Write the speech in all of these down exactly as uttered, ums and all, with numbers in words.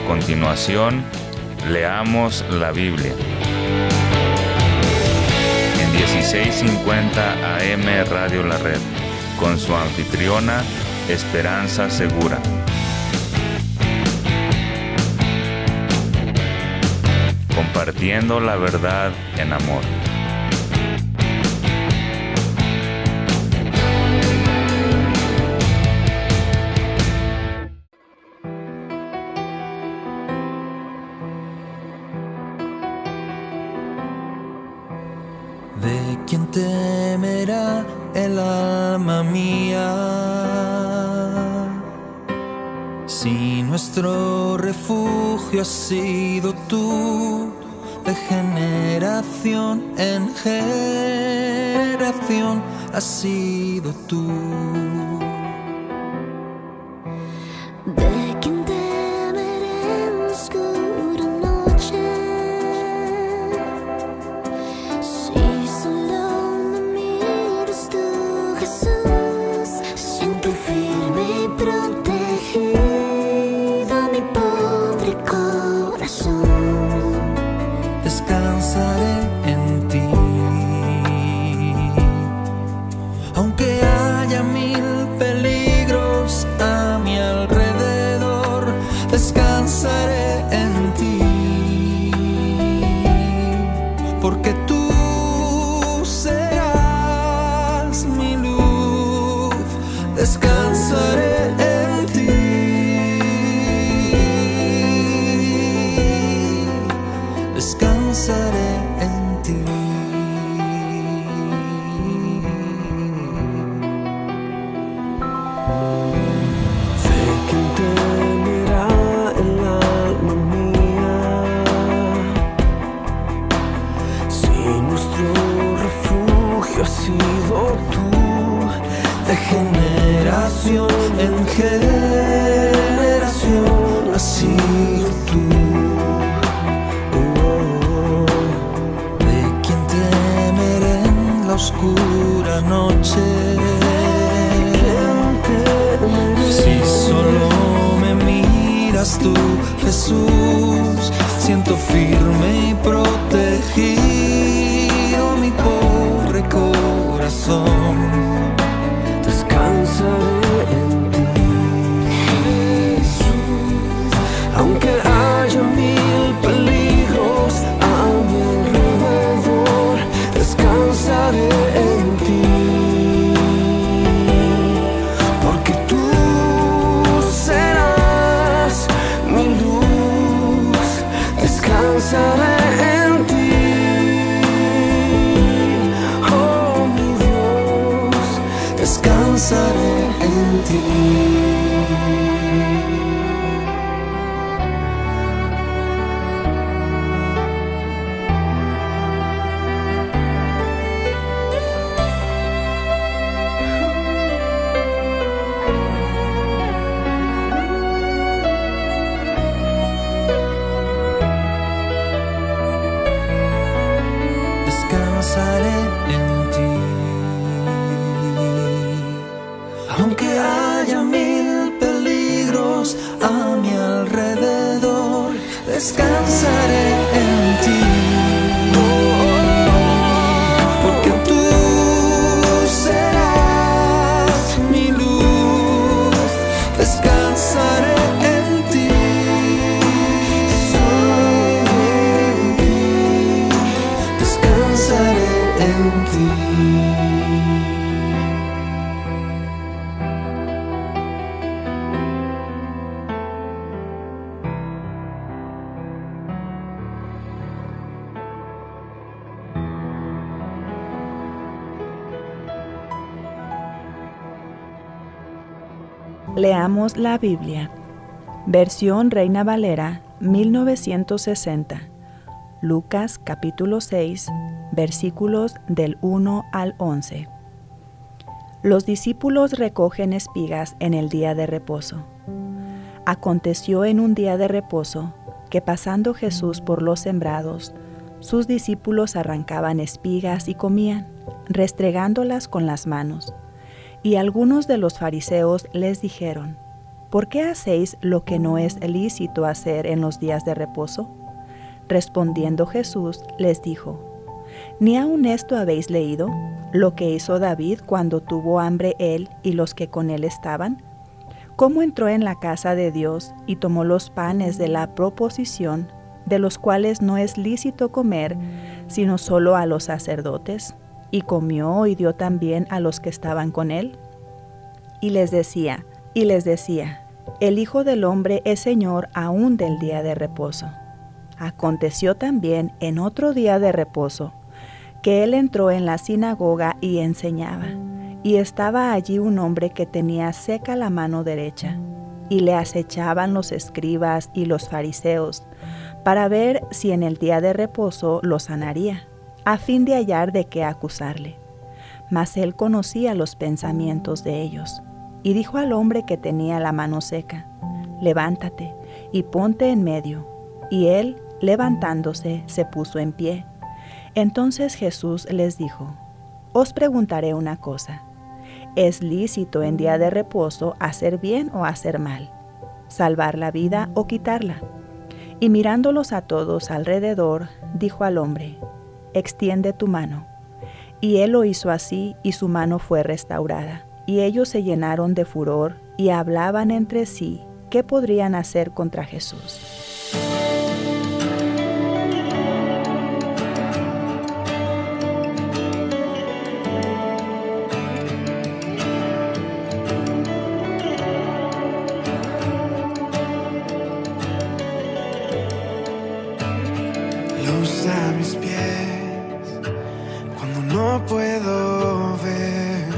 continuación, leamos la Biblia. En dieciséis cincuenta A M Radio La Red, con su anfitriona, Esperanza Segura. Compartiendo la verdad en amor. ¿De quién temerá el alma mía? Si nuestro refugio has sido tú, de generación en generación has sido tú. ¿De quién temeré en la oscura noche? Si solo me miras tú, Jesús, siento firme y protegido mi pobre corazón. Descansaré en ti, aunque haya mil peligros a mi alrededor. Descansaré en ti, porque tú serás mi luz. Descansaré en ti. Descansaré en ti. ¿De quién temerá el alma mía? Si nuestro refugio has sido tú, de generación en generación has sido tú. Oscura noche, si solo me miras tú, Jesús, siento firme y protegido mi pobre corazón. Descansaré en ti, Jesús, aunque haya mil peligros a mi alrededor. Descansaré en ti, porque tú serás mi luz. Descansaré en ti, oh mi Dios. Descansaré en ti. Descansaré en ti, aunque haya mil peligros a mi alrededor. Descansaré en ti, porque tú serás mi luz. Descansaré en ti. Descansaré en ti. Leamos la Biblia. Versión Reina Valera, mil novecientos sesenta. Lucas capítulo seis, versículos del uno al once. Los discípulos recogen espigas en el día de reposo. Aconteció en un día de reposo que, pasando Jesús por los sembrados, sus discípulos arrancaban espigas y comían, restregándolas con las manos. Y algunos de los fariseos les dijeron: ¿por qué hacéis lo que no es lícito hacer en los días de reposo? Respondiendo Jesús les dijo, ¿ni aun esto habéis leído, lo que hizo David cuando tuvo hambre él y los que con él estaban? ¿Cómo entró en la casa de Dios y tomó los panes de la proposición, de los cuales no es lícito comer, sino solo a los sacerdotes, y comió y dio también a los que estaban con él? Y les decía, y les decía, el Hijo del Hombre es Señor aún del día de reposo. Aconteció también en otro día de reposo, que él entró en la sinagoga y enseñaba, y estaba allí un hombre que tenía seca la mano derecha, y le acechaban los escribas y los fariseos, para ver si en el día de reposo lo sanaría, a fin de hallar de qué acusarle. Mas él conocía los pensamientos de ellos, y dijo al hombre que tenía la mano seca, levántate y ponte en medio. Y él, levantándose, se puso en pie. Entonces Jesús les dijo, os preguntaré una cosa, ¿es lícito en día de reposo hacer bien o hacer mal, salvar la vida o quitarla? Y mirándolos a todos alrededor, dijo al hombre, extiende tu mano. Y él lo hizo así, y su mano fue restaurada. Y ellos se llenaron de furor, y hablaban entre sí qué podrían hacer contra Jesús. Luz a mis pies cuando no puedo ver,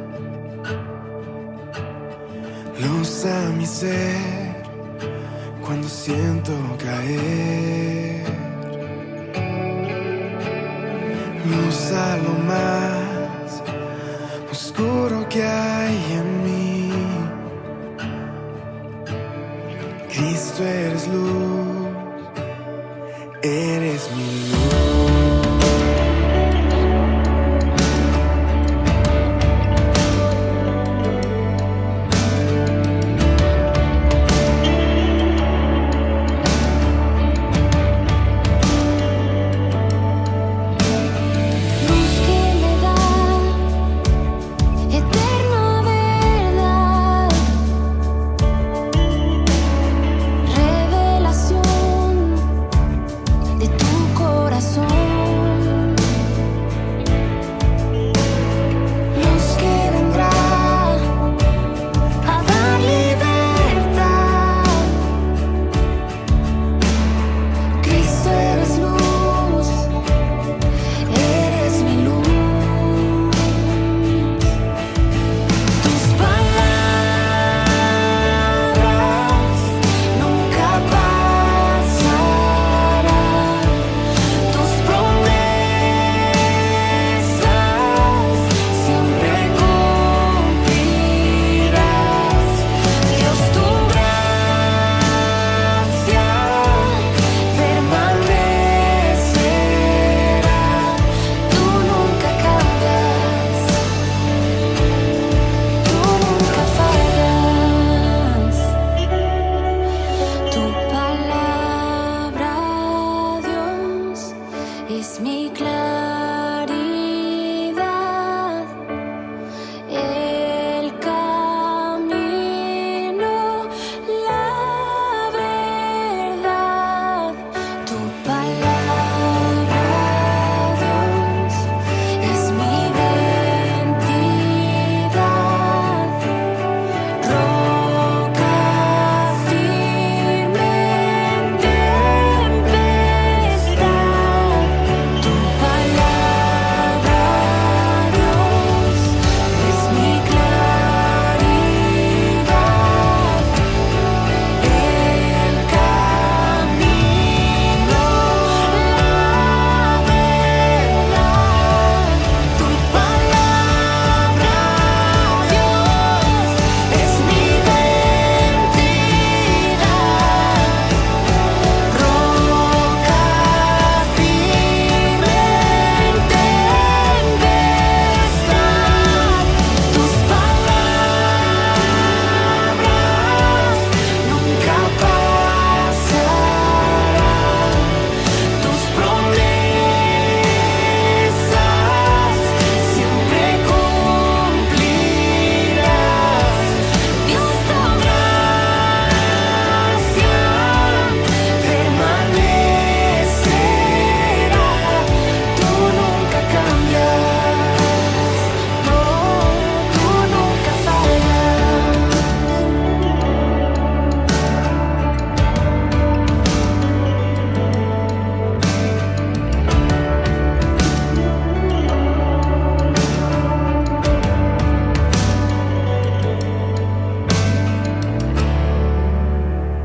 luz a mi ser cuando siento caer, luz a lo más oscuro que hay en mí. Cristo, eres luz, eres mi luz. Revelación de tu corazón.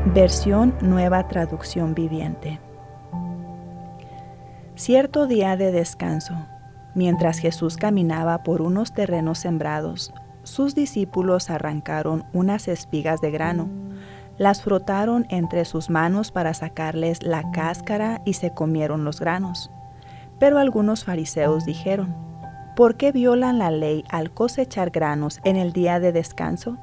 Versión Nueva Traducción Viviente. Cierto día de descanso, mientras Jesús caminaba por unos terrenos sembrados, sus discípulos arrancaron unas espigas de grano, las frotaron entre sus manos para sacarles la cáscara y se comieron los granos. Pero algunos fariseos dijeron: ¿por qué violan la ley al cosechar granos en el día de descanso?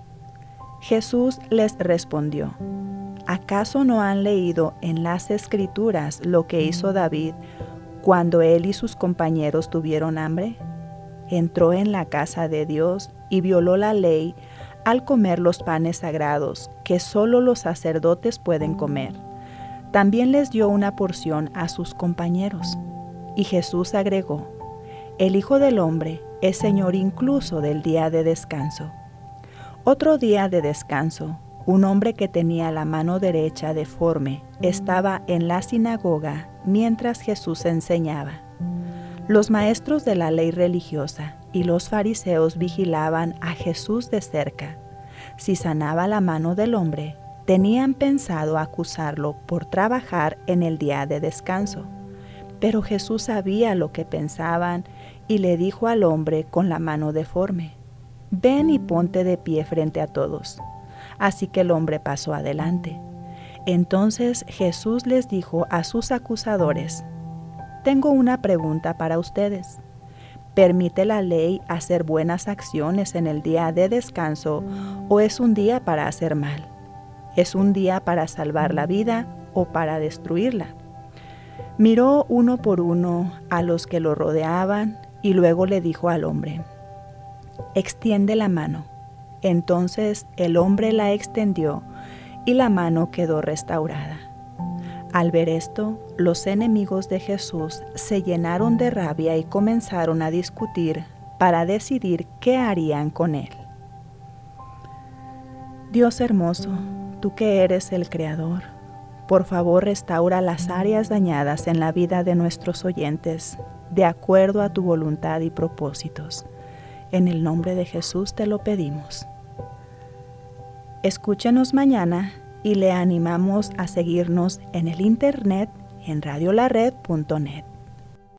Jesús les respondió: ¿acaso no han leído en las Escrituras lo que hizo David cuando él y sus compañeros tuvieron hambre? Entró en la casa de Dios y violó la ley al comer los panes sagrados que solo los sacerdotes pueden comer. También les dio una porción a sus compañeros. Y Jesús agregó: el Hijo del Hombre es Señor incluso del día de descanso. Otro día de descanso, un hombre que tenía la mano derecha deforme estaba en la sinagoga mientras Jesús enseñaba. Los maestros de la ley religiosa y los fariseos vigilaban a Jesús de cerca. Si sanaba la mano del hombre, tenían pensado acusarlo por trabajar en el día de descanso. Pero Jesús sabía lo que pensaban y le dijo al hombre con la mano deforme: ven y ponte de pie frente a todos. Así que el hombre pasó adelante. Entonces Jesús les dijo a sus acusadores: tengo una pregunta para ustedes. ¿Permite la ley hacer buenas acciones en el día de descanso o es un día para hacer mal? ¿Es un día para salvar la vida o para destruirla? Miró uno por uno a los que lo rodeaban y luego le dijo al hombre: extiende la mano. Entonces el hombre la extendió y la mano quedó restaurada. Al ver esto, los enemigos de Jesús se llenaron de rabia y comenzaron a discutir para decidir qué harían con él. Dios hermoso, tú que eres el Creador, por favor restaura las áreas dañadas en la vida de nuestros oyentes, de acuerdo a tu voluntad y propósitos. En el nombre de Jesús te lo pedimos. Escúchenos mañana y le animamos a seguirnos en el internet en radio la red punto net.